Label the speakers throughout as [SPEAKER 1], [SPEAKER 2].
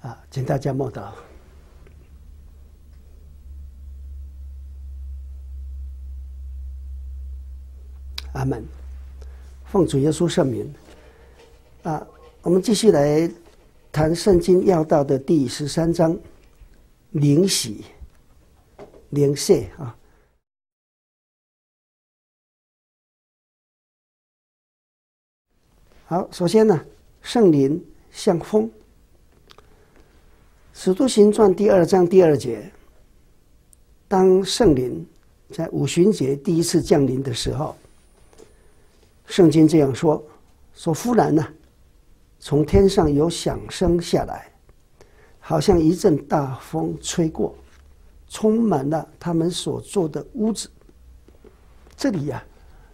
[SPEAKER 1] 请大家默祷。阿门。奉主耶稣圣名。我们继续来谈圣经要道的第13章，灵洗、灵谢啊。好，首先呢，圣灵像风。使徒行传第2章第2节，当圣灵在五旬节第一次降临的时候，圣经这样说：忽然呢，从天上有响声下来，好像一阵大风吹过，充满了他们所住的屋子。这里呀，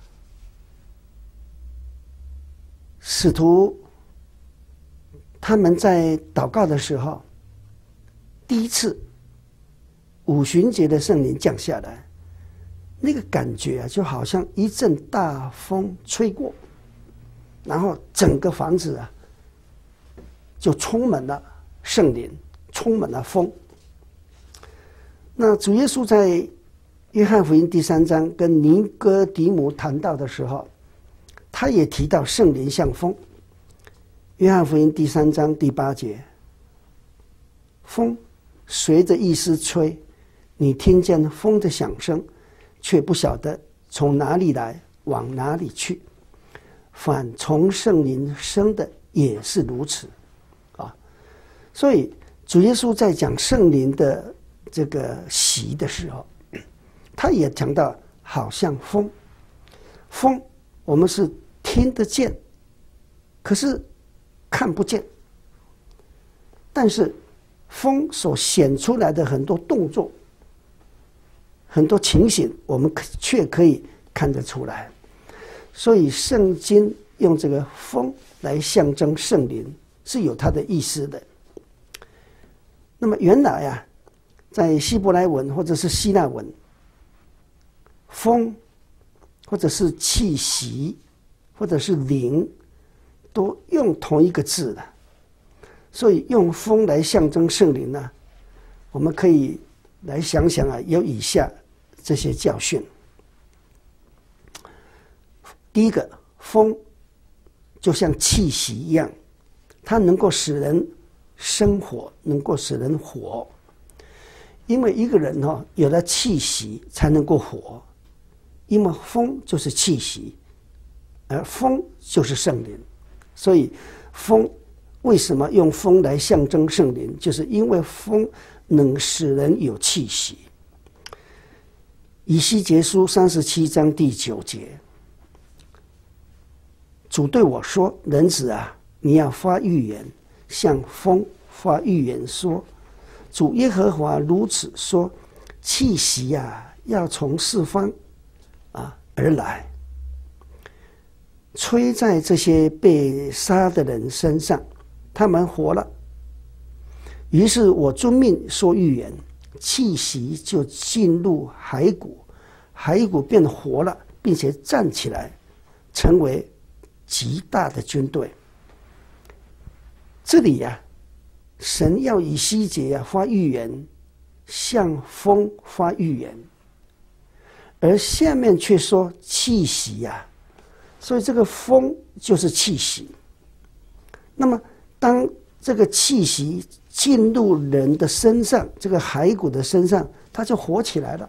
[SPEAKER 1] 使徒他们在祷告的时候，第一次五旬节的圣灵降下来，那个感觉就好像一阵大风吹过，然后整个房子就充满了圣灵，充满了风。那主耶稣在约翰福音第3章跟尼哥底母谈到的时候，他也提到圣灵像风。约翰福音第3章第8节，风随着意思吹，你听见风的响声，却不晓得从哪里来，往哪里去。反从圣灵生的也是如此所以主耶稣在讲圣灵的这个洗的时候，他也讲到好像风。风我们是听得见，可是看不见。但是风所显出来的很多动作、很多情形，我们却可以看得出来。所以圣经用这个风来象征圣灵，是有它的意思的。那么原来在希伯来文或者是希腊文，风或者是气息或者是灵，都用同一个字的。所以用风来象征圣灵呢，我们可以来想想有以下这些教训。第一个，风就像气息一样，它能够使人生活，能够使人活。因为一个人有了气息才能够活，因为风就是气息，而风就是圣灵。所以风为什么用风来象征圣灵，就是因为风能使人有气息。以西结书37章第9节，主对我说：人子你要发预言，向风发预言说，主耶和华如此说，气息要从四方而来，吹在这些被杀的人身上，他们活了。于是我遵命说预言，气息就进入骸骨，骸骨变活了，并且站起来，成为极大的军队。这里神要以西结发预言，向风发预言，而下面却说气息所以这个风就是气息。那么当这个气息进入人的身上，这个骸骨的身上，它就活起来了。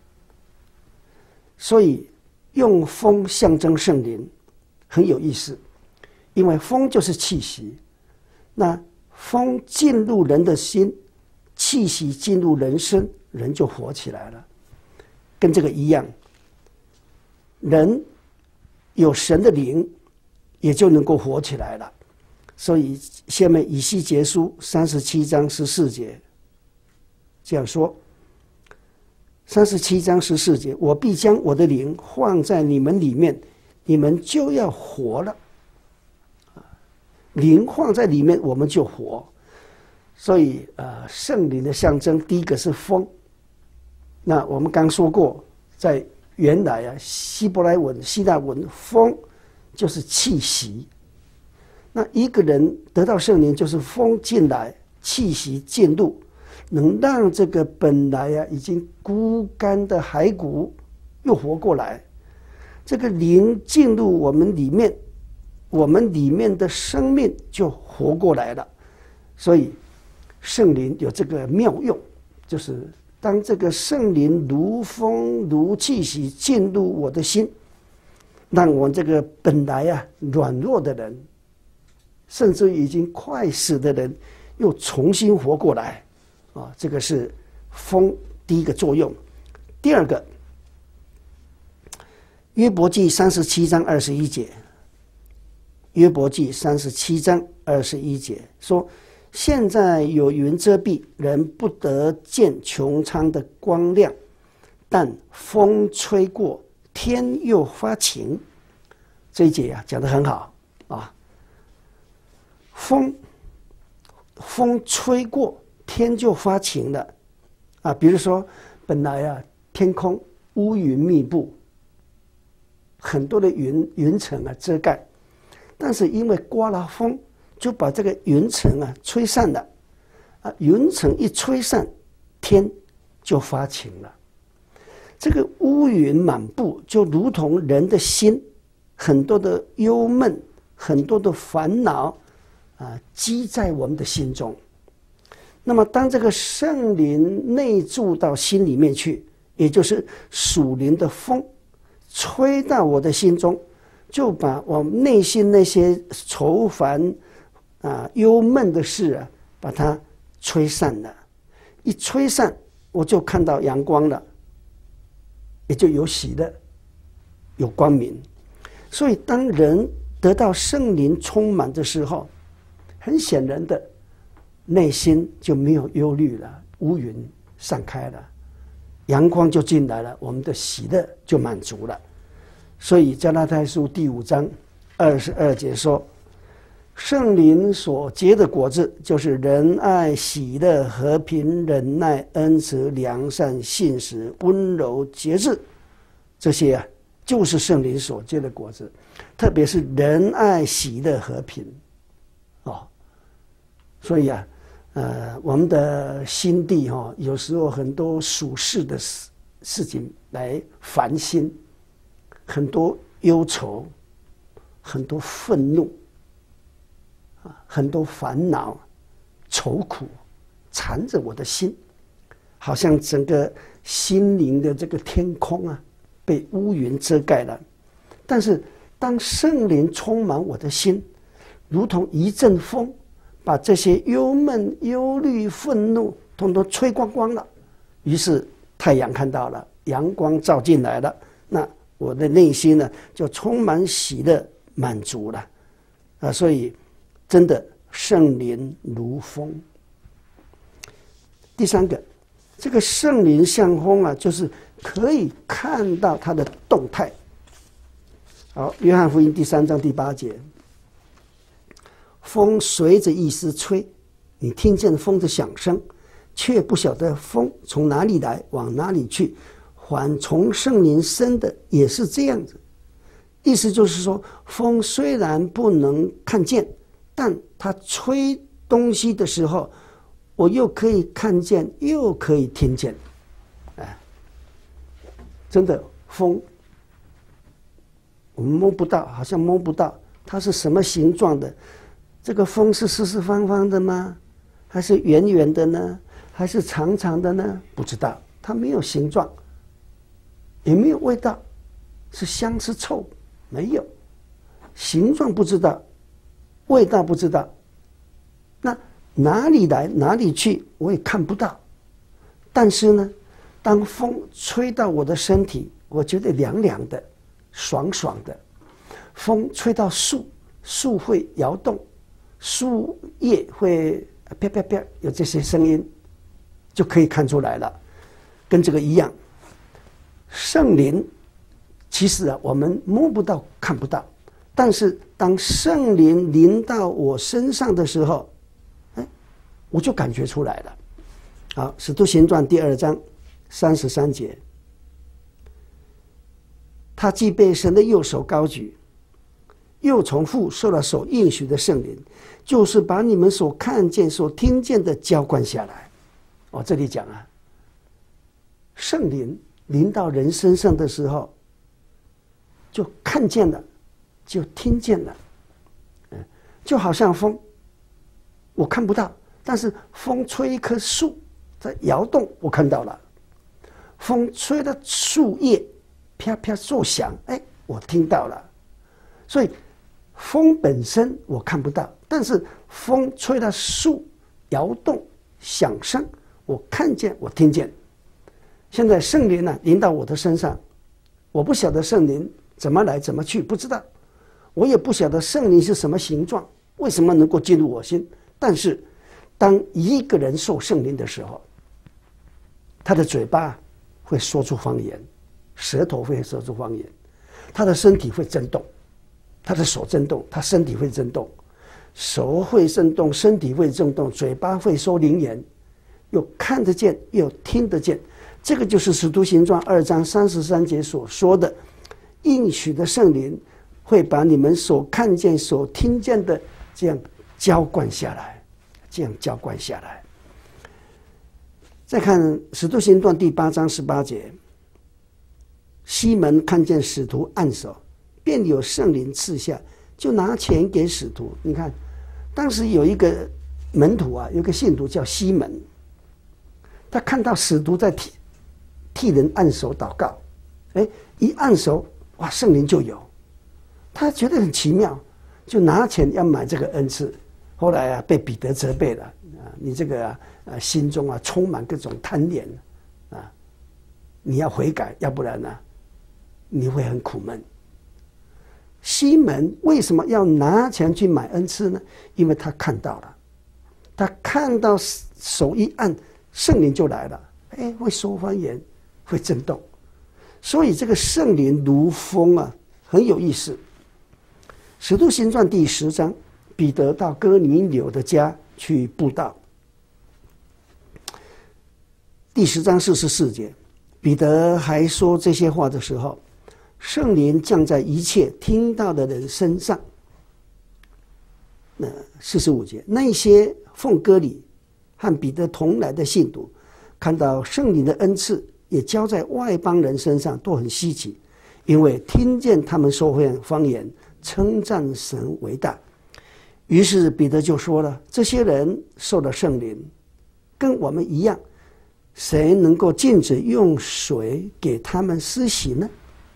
[SPEAKER 1] 所以用风象征圣灵很有意思，因为风就是气息，那风进入人的心，气息进入人身，人就活起来了。跟这个一样，人有神的灵，也就能够活起来了。所以下面以西结书37章14节这样说，37章14节，我必将我的灵放在你们里面，你们就要活了。灵放在里面，我们就活。所以圣灵的象征，第一个是风。那我们刚说过，在原来希伯来文、希腊文，风就是气息。那一个人得到圣灵，就是风进来， 气息进入，能让这个本来已经枯干的骸骨又活过来。这个灵进入我们里面，我们里面的生命就活过来了。所以圣灵有这个妙用，就是当这个圣灵如风如气息进入我的心，让我这个本来软弱的人，甚至已经快死的人，又重新活过来。这个是风第一个作用。第二个，约伯记37章21节，约伯记37章21节说，现在有云遮蔽，人不得见穹苍的光亮，但风吹过，天又发晴。这一节讲得很好啊，风吹过，天就发晴了啊。比如说本来天空乌云密布，很多的云层遮盖，但是因为刮了风，就把这个云层吹散了云层一吹散，天就发晴了。这个乌云满布，就如同人的心，很多的忧闷，很多的烦恼积在我们的心中。那么当这个圣灵内住到心里面去，也就是属灵的风吹到我的心中，就把我内心那些愁烦忧闷的事把它吹散了。一吹散，我就看到阳光了，也就有喜乐，有光明。所以当人得到圣灵充满的时候，很显然的，内心就没有忧虑了，乌云散开了，阳光就进来了，我们的喜乐就满足了。所以加拉太书第5章22节说，圣灵所结的果子，就是仁爱、喜乐、和平、忍耐、恩慈、良善、信实、温柔、节制，这些就是圣灵所结的果子。特别是仁爱、喜乐、和平所以我们的心地有时候很多属世的事情来烦心，很多忧愁，很多愤怒很多烦恼愁苦缠着我的心，好像整个心灵的这个天空被乌云遮盖了。但是当圣灵充满我的心，如同一阵风，把这些忧闷、忧虑、愤怒统统吹光光了。于是太阳看到了，阳光照进来了，那我的内心就充满喜乐、满足了所以真的圣灵如风。第三个，这个圣灵像风就是可以看到它的动态。好，约翰福音第3章第8节，风随着意思吹，你听见风的响声，却不晓得风从哪里来，往哪里去。凡从圣灵生的也是这样子。意思就是说，风虽然不能看见，但它吹东西的时候，我又可以看见，又可以听见。真的风我们摸不到，好像摸不到它是什么形状的。这个风是四四方方的吗？还是圆圆的呢？还是长长的呢？不知道，它没有形状，也没有味道，是香是臭没有，形状不知道，味道不知道，那哪里来哪里去我也看不到。但是呢，当风吹到我的身体，我觉得凉凉的，爽爽的。风吹到树，树会摇动，树叶会啪啪啪有这些声音，就可以看出来了。跟这个一样，圣灵其实我们摸不到看不到，但是当圣灵临到我身上的时候，我就感觉出来了。好，使徒行传第2章33节，他既被神的右手高举， 又从父受了所应许的圣灵，就是把你们所看见、所听见的浇灌下来。哦，这里讲啊，圣灵临到人身上的时候，就看见了，就听见了，就好像风，我看不到，但是风吹一棵树在摇动，我看到了；风吹的树叶啪啪作响，我听到了。所以风本身我看不到，但是风吹的树摇动响声，我看见，我听见。现在圣灵呢临到我的身上，我不晓得圣灵怎么来怎么去，不知道，我也不晓得圣灵是什么形状，为什么能够进入我心。但是当一个人受圣灵的时候，他的嘴巴会说出方言，舌头会说出方言，他的身体会震动，他的手震动，他身体会震动，手会震动，身体会震动，嘴巴会说灵言，又看得见又听得见。这个就是使徒行传2章33节所说的，应许的圣灵会把你们所看见所听见的这样浇灌下来，这样浇灌下来。再看使徒行传第8章18节，西门看见使徒按手，便有圣灵赐下，就拿钱给使徒。你看当时有一个门徒啊，有一个信徒叫西门，他看到使徒在替人按手祷告，一按手，哇，圣灵就有，他觉得很奇妙，就拿钱要买这个恩赐。后来啊，被彼得责备了啊，你这个心中啊充满各种贪恋啊，你要悔改，要不然呢，你会很苦闷。西门为什么要拿钱去买恩赐呢？因为他看到了，他看到手一按，圣灵就来了，会说方言，会震动。所以这个圣灵如风啊，很有意思。使徒行传第10章，彼得到哥尼流的家去布道。第10章44节，彼得还说这些话的时候，圣灵降在一切听到的人身上。45节，那些奉割礼和彼得同来的信徒，看到圣灵的恩赐也交在外邦人身上，都很稀奇，因为听见他们说方言，称赞神为大。于是彼得就说了，这些人受了圣灵，跟我们一样，谁能够禁止用水给他们施洗呢？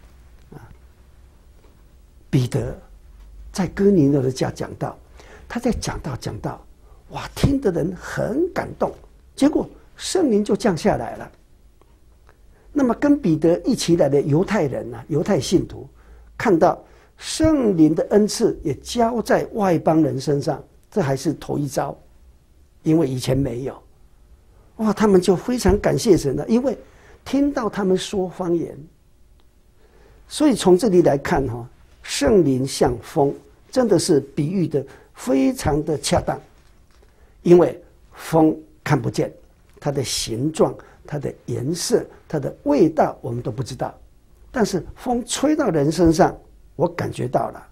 [SPEAKER 1] 彼得在哥尼流的家讲道，他在讲道，哇，听的人很感动，结果圣灵就降下来了。那么跟彼得一起来的犹太人啊，犹太信徒看到圣灵的恩赐也交在外邦人身上，这还是头一遭，因为以前没有。哇，他们就非常感谢神了，因为听到他们说方言。所以从这里来看圣灵像风，真的是比喻的非常的恰当。因为风看不见，它的形状、它的颜色、它的味道我们都不知道，但是风吹到人身上，我感觉到了。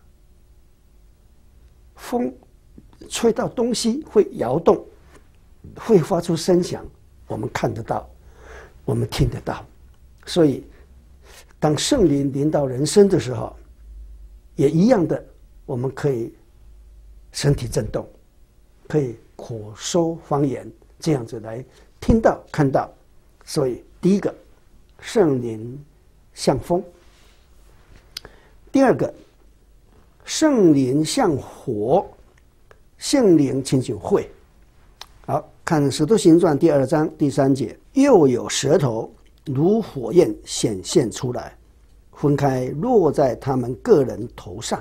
[SPEAKER 1] 风吹到东西会摇动，会发出声响，我们看得到，我们听得到。所以当圣灵临到人身的时候，也一样的，我们可以身体震动，可以口说方言，这样子来听到看到。所以第一个，圣灵像风；第二个，圣灵像火，圣灵亲就会。好，看《使徒行传》第2章第3节，又有舌头如火焰显现出来，分开落在他们个人头上。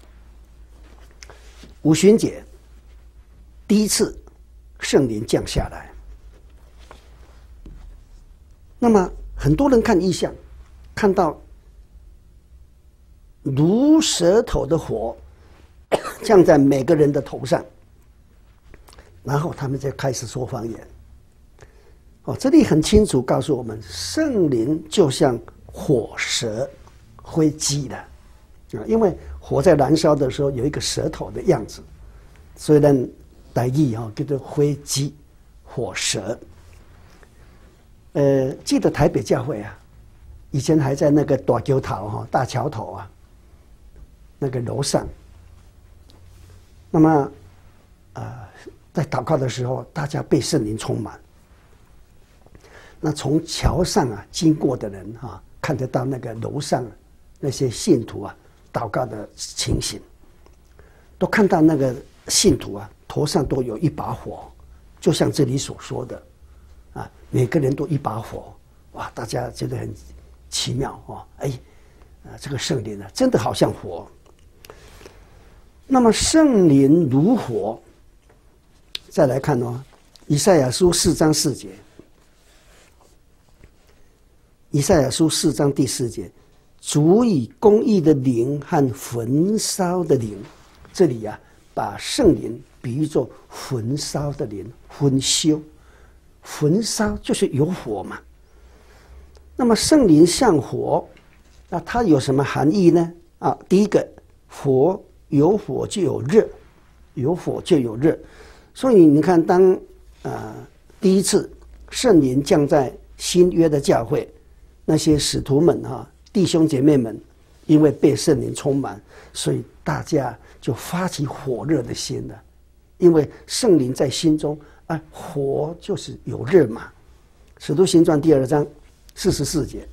[SPEAKER 1] 五旬节第一次圣灵降下来，那么很多人看异象，看到如舌头的火降在每个人的头上，然后他们就开始说方言。这里很清楚告诉我们，圣灵就像火蛇会击的，因为火在燃烧的时候有一个舌头的样子，所以呢，台语叫做火鸡、火蛇。记得台北教会啊，以前还在那个大桥头大桥头啊，那个楼上。那么，在祷告的时候，大家被圣灵充满。那从桥上经过的人看得到那个楼上那些信徒祷告的情形，都看到那个信徒头上都有一把火，就像这里所说的每个人都一把火，哇！大家觉得很奇妙这个圣灵真的好像火。那么圣灵如火，再来看以赛亚书4章4节。以赛亚书4章第4节，主以公义的灵和焚烧的灵，这里把圣灵比喻作焚烧的灵，焚修，焚烧就是有火嘛。那么圣灵像火，那它有什么含义呢？第一个，火有火就有热，有火就有热。所以你看，当第一次圣灵降在新约的教会，那些使徒们弟兄姐妹们，因为被圣灵充满，所以大家就发起火热的心了。因为圣灵在心中火就是有热嘛。使徒行传第2章44节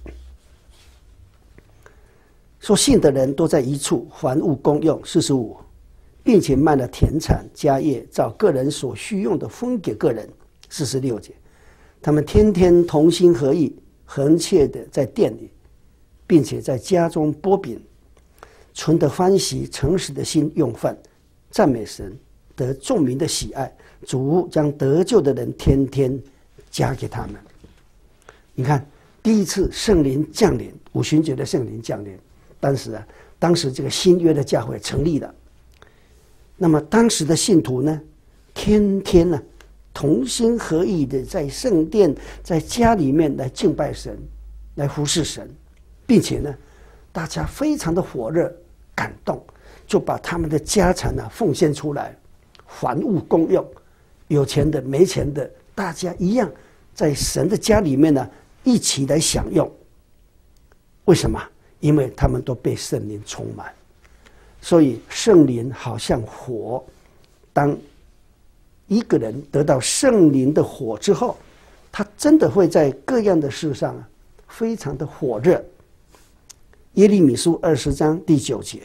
[SPEAKER 1] 说，信的人都在一处，凡物公用。45，并且卖了田产家业，照个人所需用的分给个人。46节，他们天天同心合意，恒切的在店里，并且在家中擘饼，存得欢喜诚实的心用饭，赞美神，得众民的喜爱。主将得救的人天天加给他们。你看，第一次圣灵降临，五旬节的圣灵降临，当时这个新约的教会成立了。那么当时的信徒呢，天天同心合意的在圣殿、在家里面来敬拜神，来服侍神，并且呢，大家非常的火热感动，就把他们的家产奉献出来，凡物公用，有钱的没钱的，大家一样在神的家里面一起来享用。为什么？因为他们都被圣灵充满。所以圣灵好像火，当一个人得到圣灵的火之后，他真的会在各样的事上非常的火热。耶利米书20章第9节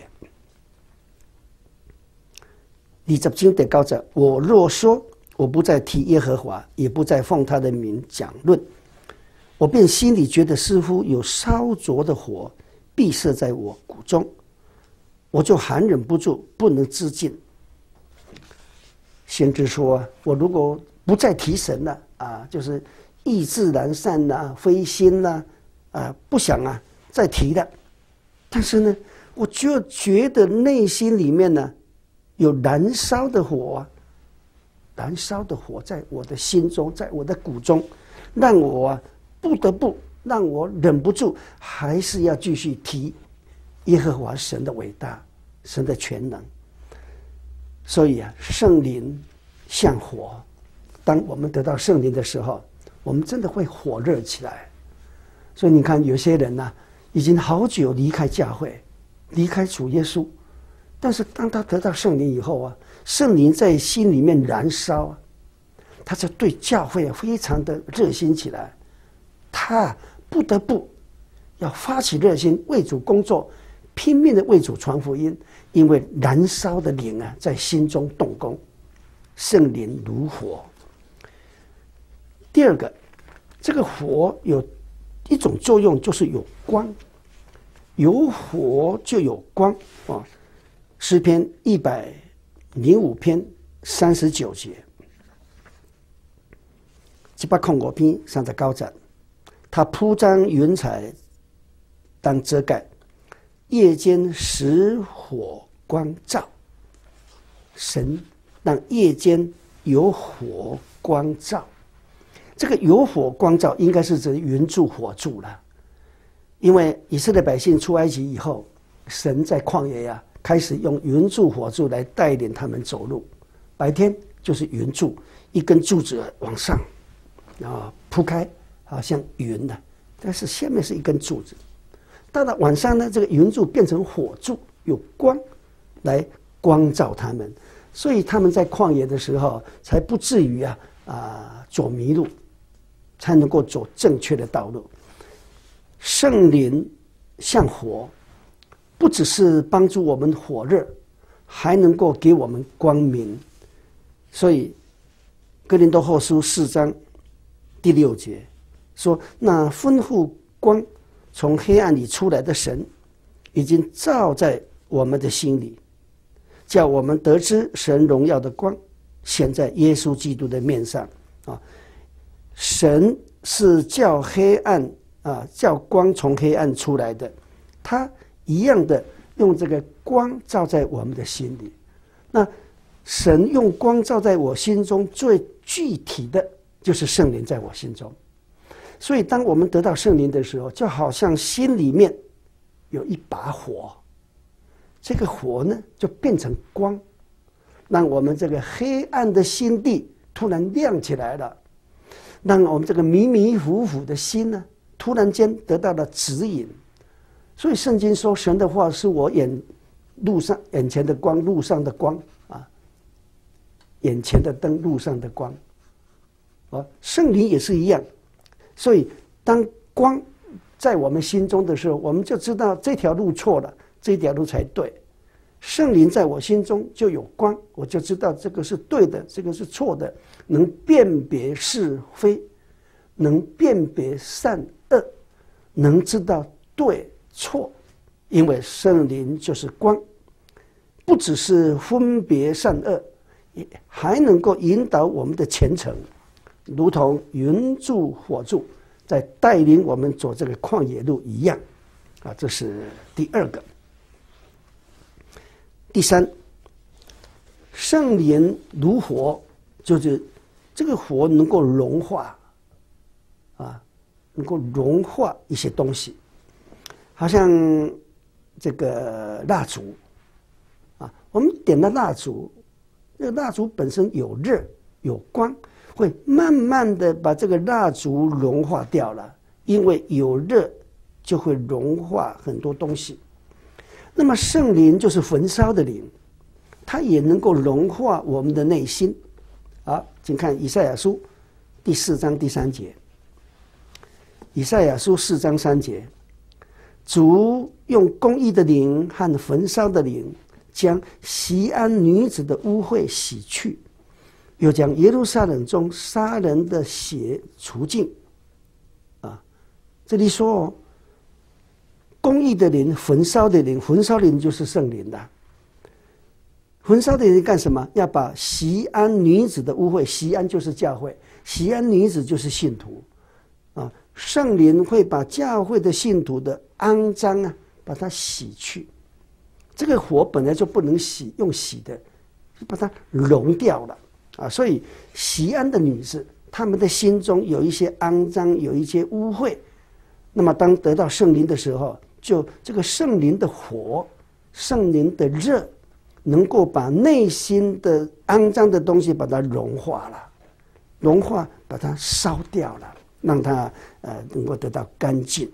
[SPEAKER 1] ，20经第9节，我若说我不再提耶和华，也不再奉他的名讲论，我便心里觉得似乎有烧灼的火闭塞在我骨中，我就含忍不住，不能自禁。先知说，我如果不再提神了就是意志懒散灰心不想再提了。但是呢，我就觉得内心里面有燃烧的火燃烧的火在我的心中，在我的骨中，让我不得不，让我忍不住，还是要继续提耶和华神的伟大，神的全能。所以圣灵像火，当我们得到圣灵的时候，我们真的会火热起来。所以你看，有些人已经好久离开教会，离开主耶稣，但是当他得到圣灵以后圣灵在心里面燃烧他就对教会非常的热心起来，他不得不要发起热心为主工作，拼命的为主传福音，因为燃烧的灵在心中动工，圣灵如火。第二个，这个火有一种作用，就是有光，有火就有光诗篇105篇39节，105篇39节，他铺张云彩当遮盖，夜间使火光照。神让夜间有火光照，这个有火光照应该是指云柱火柱了。因为以色列百姓出埃及以后，神在旷野开始用云柱火柱来带领他们走路。白天就是云柱，一根柱子往上，然后铺开，好像云的，但是下面是一根柱子。到了晚上呢，这个云柱变成火柱，有光来光照他们，所以他们在旷野的时候才不至于走迷路，才能够走正确的道路。圣灵像火，不只是帮助我们火热，还能够给我们光明。所以哥林多后书4章第6节说，那吩咐光从黑暗里出来的神，已经照在我们的心里，叫我们得知神荣耀的光显在耶稣基督的面上。神是叫黑暗叫光从黑暗出来的，他一样的用这个光照在我们的心里。那神用光照在我心中，最具体的就是圣灵在我心中。所以当我们得到圣灵的时候，就好像心里面有一把火，这个火呢就变成光，让我们这个黑暗的心地突然亮起来了，让我们这个迷迷糊糊的心呢突然间得到了指引。所以圣经说，神的话是我眼前的光，路上的光眼前的灯，路上的光。圣灵也是一样。所以当光在我们心中的时候，我们就知道这条路错了，这条路才对。圣灵在我心中就有光，我就知道这个是对的，这个是错的，能辨别是非，能辨别善恶，能知道对错。因为圣灵就是光，不只是分别善恶，还能够引导我们的前程，如同云柱火柱在带领我们走这个旷野路一样。这是第2个。第3，圣灵如火，就是这个火能够融化能够融化一些东西，好像这个蜡烛我们点了蜡烛，这个蜡烛本身有热有光，会慢慢的把这个蜡烛融化掉了，因为有热就会融化很多东西。那么圣灵就是焚烧的灵，它也能够融化我们的内心。请看以赛亚书第4章第3节。以赛亚书4章3节，主用公义的灵和焚烧的灵，将锡安女子的污秽洗去，又将耶路撒冷中杀人的血除尽。这里说公义的灵，焚烧的灵，焚烧的灵就是圣灵的。焚烧的灵干什么？要把锡安女子的污秽，锡安就是教会，锡安女子就是信徒圣灵会把教会的信徒的肮脏把它洗去。这个火本来就不能洗，用洗的就把它融掉了所以锡安的女子，她们的心中有一些肮脏，有一些污秽。那么当得到圣灵的时候，就这个圣灵的火，圣灵的热，能够把内心的肮脏的东西把它融化了，融化把它烧掉了，让它能够得到干净。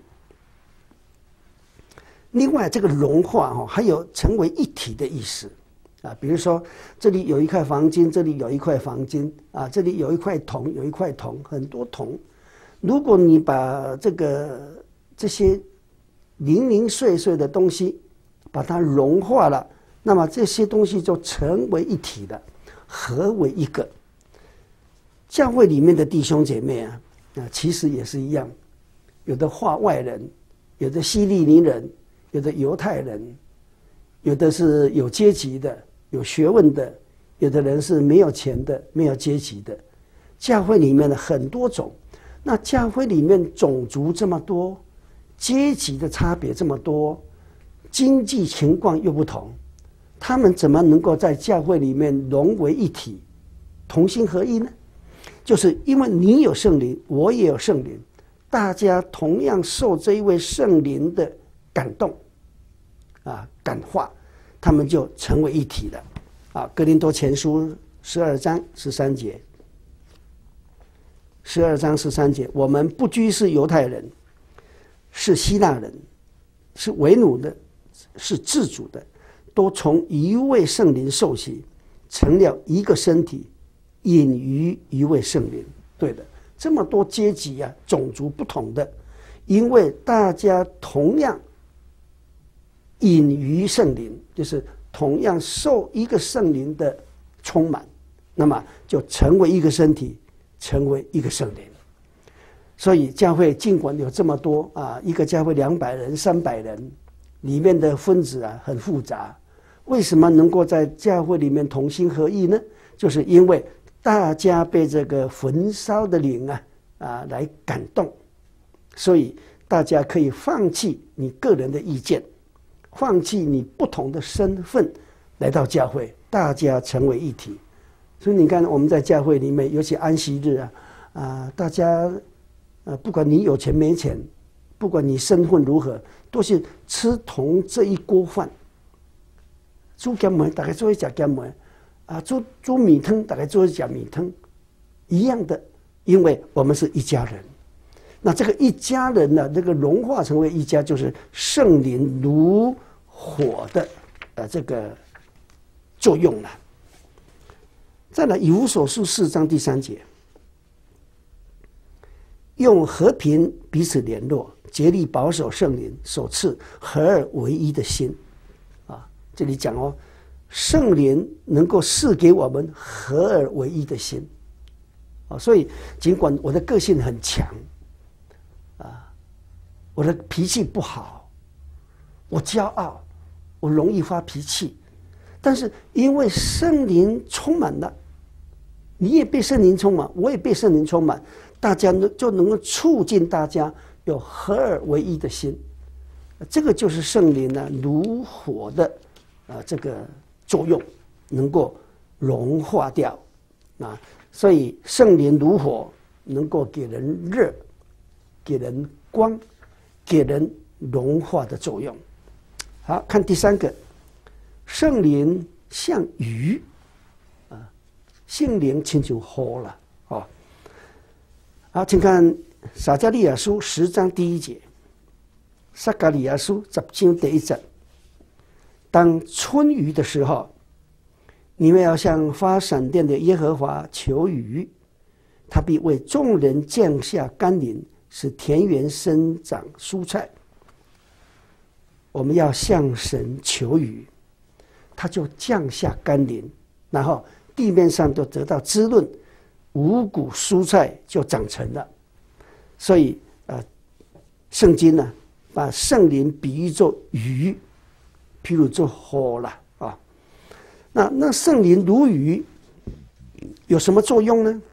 [SPEAKER 1] 另外这个融化还有成为一体的意思比如说这里有一块黄金，这里有一块黄金这里有一块铜，有一块铜，很多铜。如果你把这些零零碎碎的东西把它融化了，那么这些东西就成为一体了，合为一个。教会里面的弟兄姐妹其实也是一样，有的化外人，有的希利尼人，有的犹太人，有的是有阶级的，有学问的，有的人是没有钱的，没有阶级的。教会里面的很多种，那教会里面种族这么多，阶级的差别这么多，经济情况又不同，他们怎么能够在教会里面融为一体，同心合一呢？就是因为你有圣灵，我也有圣灵，大家同样受这一位圣灵的感动感化， 他们就成为一体了。啊，哥林多前书12章13节，12章13节，我们不拘是犹太人，是希腊人，是为奴的，是自主的，都从一位圣灵受洗，成了一个身体，隐于一位圣灵。对的，这么多阶级啊，种族不同的，因为大家同样隐于圣灵，就是同样受一个圣灵的充满，那么就成为一个身体，成为一个圣灵。所以教会尽管有这么多啊，一个教会200人、300人，里面的分子啊很复杂，为什么能够在教会里面同心合意呢？就是因为大家被这个焚烧的灵来感动，所以大家可以放弃你个人的意见，放弃你不同的身份，来到教会，大家成为一体。所以你看，我们在教会里面，尤其安息日大家不管你有钱没钱，不管你身份如何，都是吃同这一锅饭。煮咸糜，大家做一吃咸糜煮米汤，大家做一吃米汤，一样的，因为我们是一家人。那这个一家人呢，这个融化成为一家，就是圣灵如火的这个作用了。再来，以弗所书4章第3节，用和平彼此联络，竭力保守圣灵所赐合而为一的心。这里讲圣灵能够赐给我们合而为一的心。所以尽管我的个性很强我的脾气不好，我骄傲，我容易发脾气，但是因为圣灵充满了，你也被圣灵充满，我也被圣灵充满，大家就能够促进大家有合而为一的心。这个就是圣灵如火的这个作用，能够融化掉所以圣灵如火，能够给人热，给人光，给人融化的作用。好，看第3个，圣灵像鱼圣灵亲像火了好，请看撒迦利亚书10章第1节，撒迦利亚书10章第1节，当春雨的时候，你们要向发闪电的耶和华求雨，他必为众人降下甘霖，使田园生长蔬菜。我们要向神求雨，他就降下甘霖，然后地面上就得到滋润，五谷蔬菜就长成了。所以圣经把圣灵比喻作雨，譬如做火了那圣灵如雨有什么作用呢？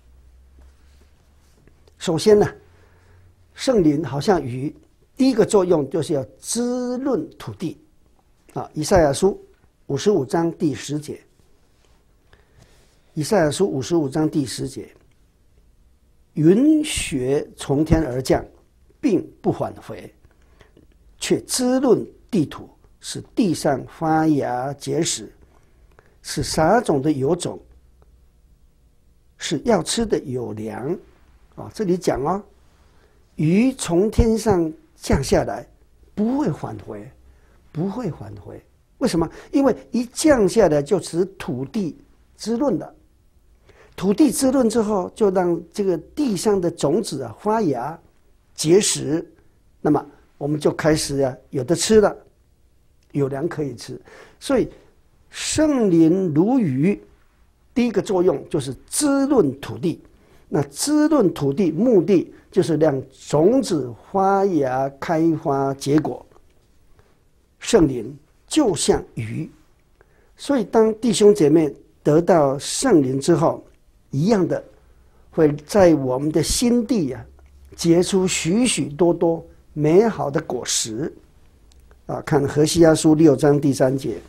[SPEAKER 1] 首先圣灵好像雨，第一个作用就是要滋润土地以赛亚书55章第10节，以赛亚书55章第10节，云雪从天而降，并不返回，却滋润地土，使地上发芽结实，使撒种的有种，使要吃的有粮这里讲雨从天上降下来，不会返回，不会返回。为什么？因为一降下来就使土地滋润了，土地滋润之后，就让这个地上的种子发芽结实，那么我们就开始有的吃了，有粮可以吃。所以圣灵如雨，第一个作用就是滋润土地。那滋润土地目的就是让种子发芽开花结果。圣灵就像雨，所以当弟兄姐妹得到圣灵之后，一样的会在我们的心地结出许许多多美好的果实看何西阿书6章第3节，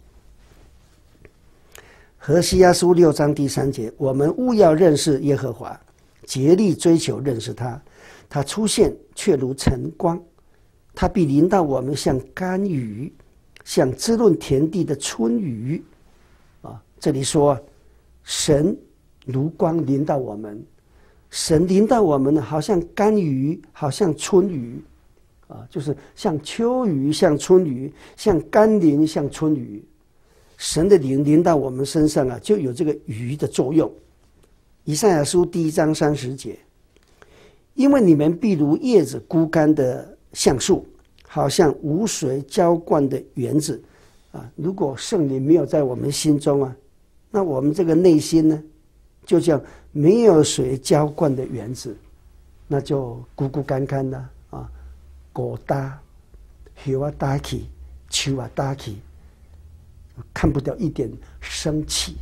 [SPEAKER 1] 何西阿书6章第3节，我们务要认识耶和华，竭力追求认识他，他出现却如晨光，他必临到我们像甘雨， 像滋润田地的春雨啊。这里说神如光临到我们，神临到我们呢，好像甘雨，好像春雨啊，就是像秋雨，像春雨，像甘霖，像春雨。神的灵临到我们身上啊，就有这个雨的作用。以赛亚书第1章30节，因为你们必如叶子枯干的橡树，好像无水浇灌的园子啊。如果圣灵没有在我们心中啊，那我们这个内心呢，就像没有水浇灌的园子，那就枯枯干干的啊，果大叶啊大起，树啊大起，看不到一点生气，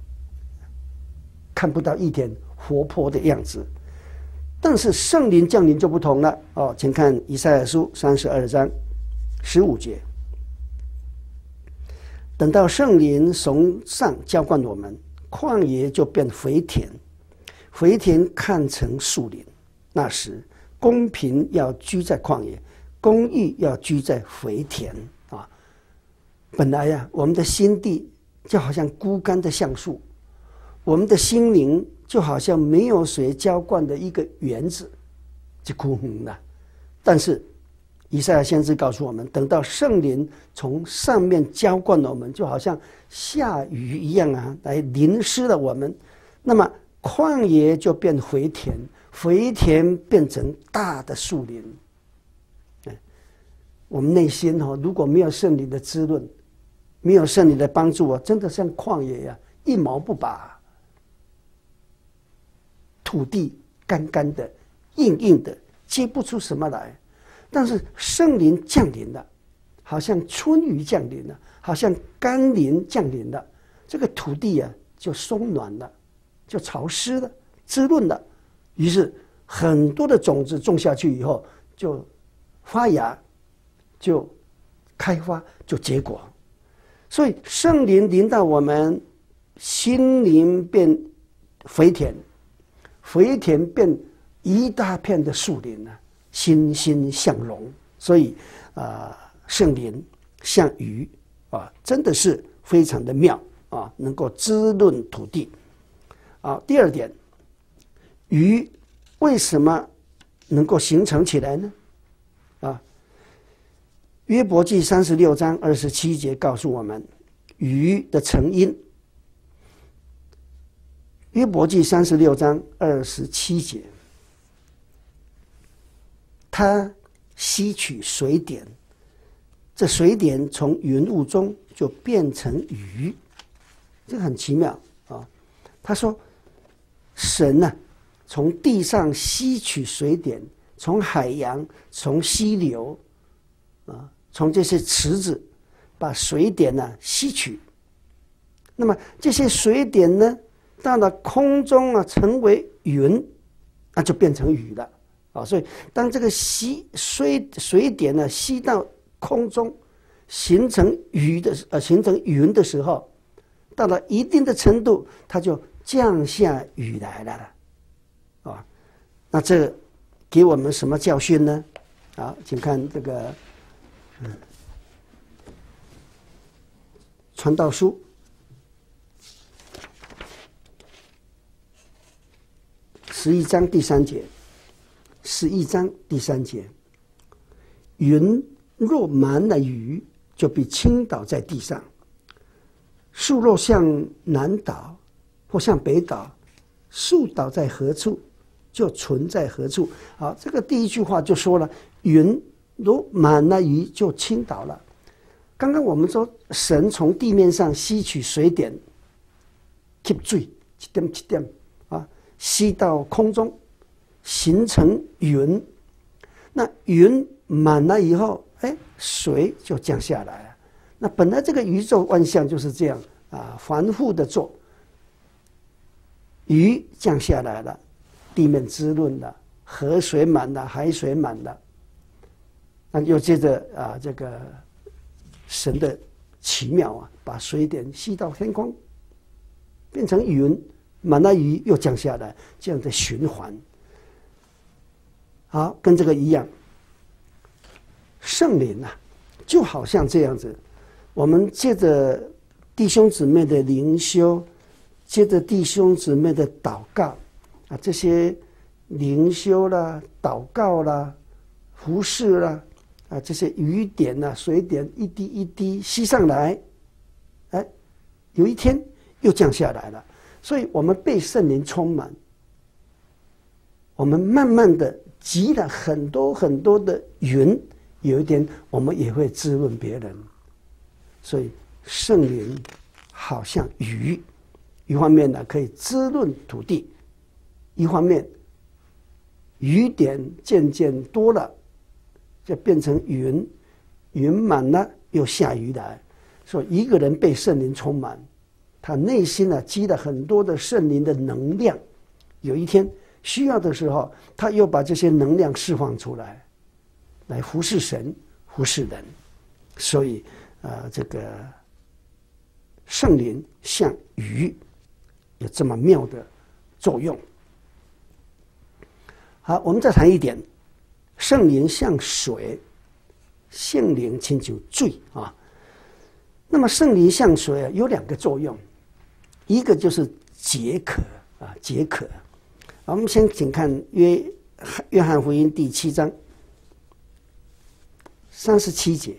[SPEAKER 1] 看不到一点活泼的样子。但是圣灵降临就不同了哦，请看以赛亚书32章15节。等到圣灵从上浇灌我们，旷野就变肥田，肥田看成树林。那时公平要居在旷野，公义要居在肥田啊。本来呀，我们的心地就好像枯干的橡树，我们的心灵就好像没有水浇灌的一个园子，就枯红了。但是以赛亚先知告诉我们，等到圣灵从上面浇灌了我们，就好像下雨一样啊，来淋湿了我们。那么旷野就变肥田，肥田变成大的树林。我们内心如果没有圣灵的滋润，没有圣灵的帮助啊，真的像旷野呀，一毛不拔，土地干干的、硬硬的，结不出什么来。但是圣灵降临了，好像春雨降临了，好像甘霖降临了，这个土地啊就松软了，就潮湿了，滋润了。于是很多的种子种下去以后，就发芽，就开花，就结果。所以圣灵临到我们，心灵变肥田，肥田变一大片的树林啊，欣欣向荣。所以圣灵像雨啊，真的是非常的妙啊，能够滋润土地啊。第二点，雨为什么能够形成起来呢？约伯记36章27节告诉我们雨的成因。约伯记36章27节，他吸取水点，这水点从云雾中就变成雨，这个很奇妙啊。他说神啊，从地上吸取水点，从海洋，从溪流啊，从这些池子把水点呢吸取。那么这些水点呢，到了空中啊，成为云，那就变成雨了啊。所以当这个水点呢吸到空中，形成云的时候，到了一定的程度，它就降下雨来了啊。那这给我们什么教训呢？好，请看这个传道书11章第3节，11章第3节，云若满了雨，就必倾倒在地上；树若向南倒或向北倒，树倒在何处，就存在何处。好，这个第一句话就说了，云若满了雨就倾倒了。刚刚我们说神从地面上吸取水点，吸水一点一点啊，吸到空中，形成云。那云满了以后，水就降下来了。那本来这个宇宙万象就是这样啊，反复的做。雨降下来了，地面滋润了，河水满了，海水满了。那又接着这个神的奇妙啊，把水点吸到天空，变成云，满了雨又降下来，这样的循环。好，跟这个一样，圣灵啊，就好像这样子， 我们借着弟兄姊妹的灵修，借着弟兄姊妹的祷告啊，这些灵修啦、祷告啦、服事啦啊，这些雨点啊、水点一滴一滴吸上来，哎，有一天又降下来了。所以我们被圣灵充满，我们慢慢的积了很多很多的云，有一天我们也会滋润别人。所以圣灵好像雨，一方面呢可以滋润土地，一方面雨点渐渐多了，就变成云，云满了又下雨来。所以一个人被圣灵充满，他内心呢积了很多的圣灵的能量，有一天需要的时候，他又把这些能量释放出来，来服侍神、服侍人。所以这个圣灵像雨，有这么妙的作用。好，我们再谈一点，圣灵像水，圣灵亲像水啊。那么圣灵像水啊，有两个作用，一个就是解渴啊，解渴。我们先请看约翰福音第7章37节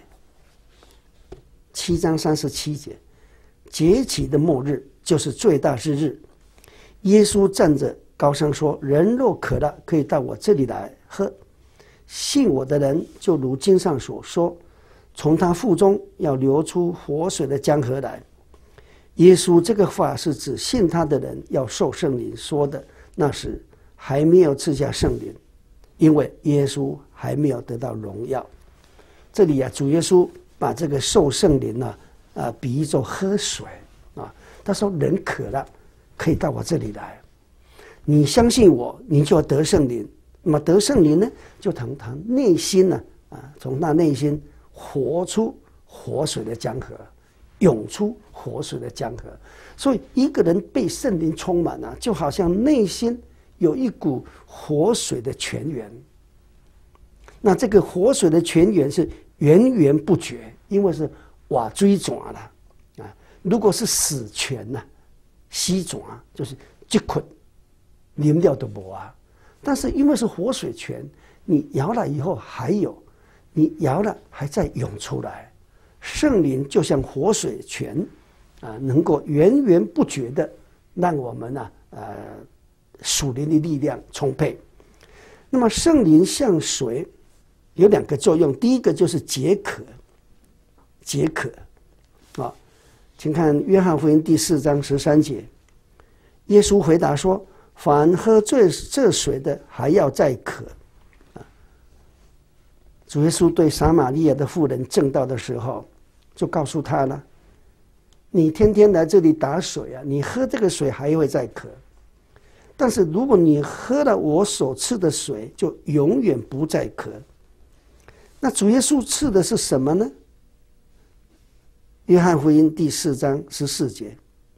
[SPEAKER 1] ，7章37节，节期的末日就是最大之日。耶稣站着高声说：“人若渴了，可以到我这里来喝。信我的人，就如经上所说，从他腹中要流出活水的江河来。”耶稣这个话是指信他的人要受圣灵说的。那时还没有赐下圣灵，因为耶稣还没有得到荣耀。这里啊，主耶稣把这个受圣灵比喻作喝水啊。他说：“人渴了，可以到我这里来。你相信我，你就要得圣灵。那么得圣灵呢，就从他内心呢从他内心活出活水的江河，涌出活水的江河。所以一个人被圣灵充满啊，就好像内心有一股活水的泉源。那这个活水的泉源是源源不绝，因为是瓦追转了啊。如果是死泉呢，溪转就是这捆淋掉都没啊。但是因为是活水泉，你摇了以后还有，你摇了还在涌出来。圣灵就像活水泉能够源源不绝的让我们属灵的力量充沛。那么圣灵像水有两个作用，第一个就是解渴，解渴啊。请看约翰福音第4章13节，耶稣回答说：“凡喝这水的，还要再渴。”主耶稣对撒玛利亚的妇人证道的时候，就告诉他了：“你天天来这里打水啊，你喝这个水还会再渴。但是如果你喝了我所赐的水，就永远不再渴。”那主耶稣赐的是什么呢？约翰福音第4章14节，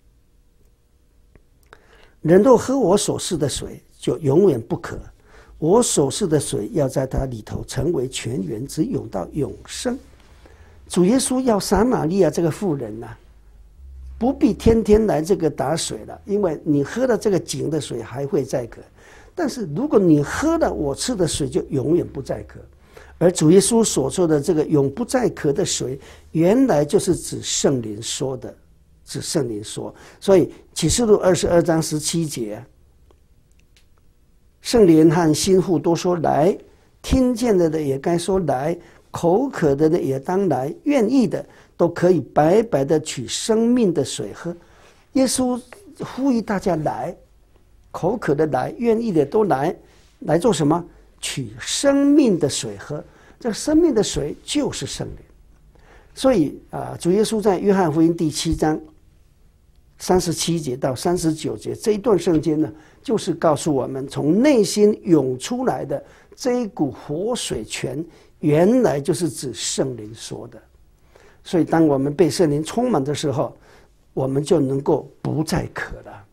[SPEAKER 1] 人若喝我所赐的水，就永远不渴。我所赐的水要在它里头成为泉源，直涌到永生。主耶稣要撒玛利亚这个妇人不必天天来这个打水了，因为你喝了这个井的水还会再渴。但是如果你喝了我赐的水，就永远不再渴。而主耶稣所说的这个永不再渴的水，原来就是指圣灵说的，指圣灵说。所以启示录22章17节，圣灵和新妇都说来，听见的也该说来，口渴的也当来，愿意的都可以白白的取生命的水喝。耶稣呼吁大家来，口渴的来，愿意的都来，来做什么？取生命的水喝。这个生命的水就是圣灵。所以主耶稣在约翰福音第7章37节到39节这一段圣经呢，就是告诉我们，从内心涌出来的这一股活水泉，原来就是指圣灵说的。所以当我们被圣灵充满的时候，我们就能够不再渴了。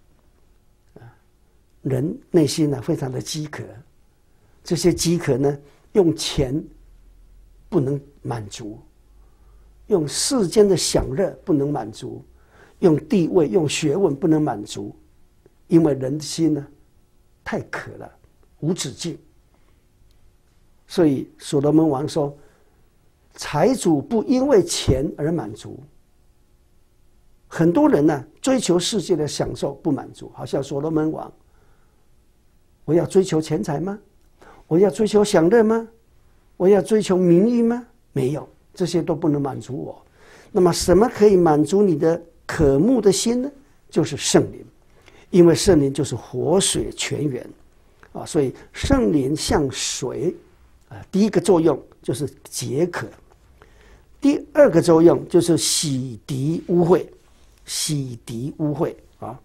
[SPEAKER 1] 人内心非常的饥渴，这些饥渴呢，用钱不能满足， 用世间的享乐不能满足，用地位、用学问不能满足，因为人的心呢太渴了，无止境。所以所罗门王说，财主不因为钱而满足。很多人呢追求世界的享受不满足，好像所罗门王，我要追求钱财吗？我要追求享乐吗？我要追求名誉吗？没有，这些都不能满足我。那么什么可以满足你的渴慕的心呢？就是圣灵，因为圣灵就是活水泉源啊，所以圣灵像水啊，第一个作用就是解渴，第二个作用就是洗涤污秽，洗涤污秽啊。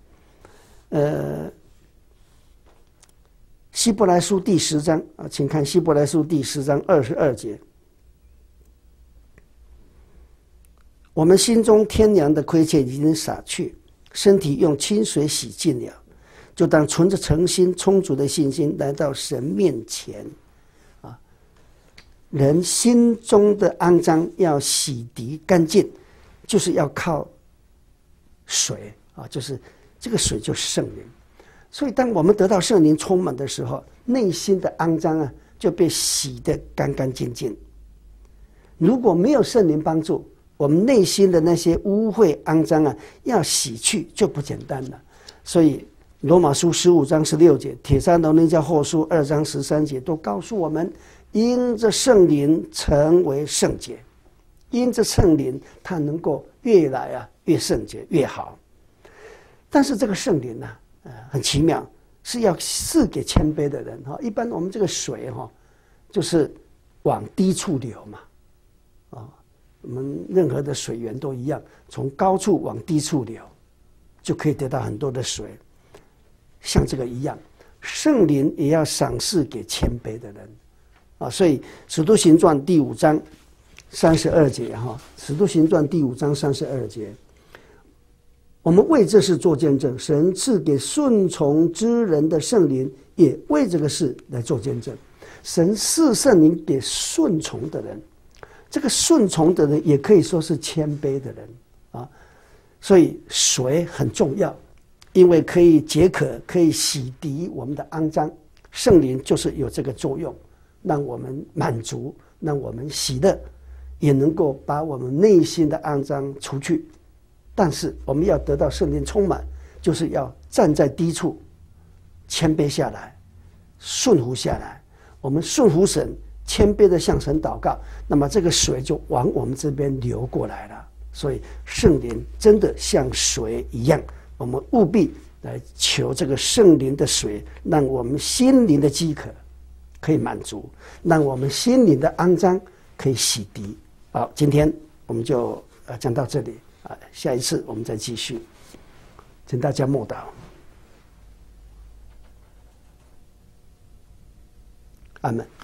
[SPEAKER 1] 希伯来书第10章啊，请看希伯来书第10章22节。我们心中天良的亏欠已经洒去，身体用清水洗净了，就当存着诚心充足的信心来到神面前啊。人心中的肮脏要洗涤干净，就是要靠水啊，就是这个水就是圣灵。所以当我们得到圣灵充满的时候，内心的肮脏啊就被洗得干干净净。如果没有圣灵帮助，我们内心的那些污秽肮脏啊要洗去就不简单了。所以罗马书15章16节，帖撒罗尼迦后书2章13节都告诉我们，因着圣灵成为圣洁，因着圣灵它能够越来越圣洁越好。但是这个圣灵啊很奇妙，是要赐给谦卑的人哈。一般我们这个水哈，就是往低处流嘛，啊，我们任何的水源都一样，从高处往低处流，就可以得到很多的水。像这个一样，圣灵也要赏赐给谦卑的人啊。所以《使徒行传》第5章32节哈，《使徒行传》第5章32节。我们为这事做见证，神赐给顺从之人的圣灵也为这个事来做见证。神赐圣灵给顺从的人，这个顺从的人也可以说是谦卑的人啊。所以水很重要，因为可以解渴，可以洗涤我们的肮脏。圣灵就是有这个作用，让我们满足，让我们喜乐，也能够把我们内心的肮脏除去。但是我们要得到圣灵充满，就是要站在低处，谦卑下来，顺服下来。我们顺服神，谦卑的向神祷告，那么这个水就往我们这边流过来了。所以圣灵真的像水一样，我们务必来求这个圣灵的水，让我们心灵的饥渴可以满足，让我们心灵的肮脏可以洗涤。好，今天我们就讲到这里。下一次我们再继续，请大家默祷。阿们。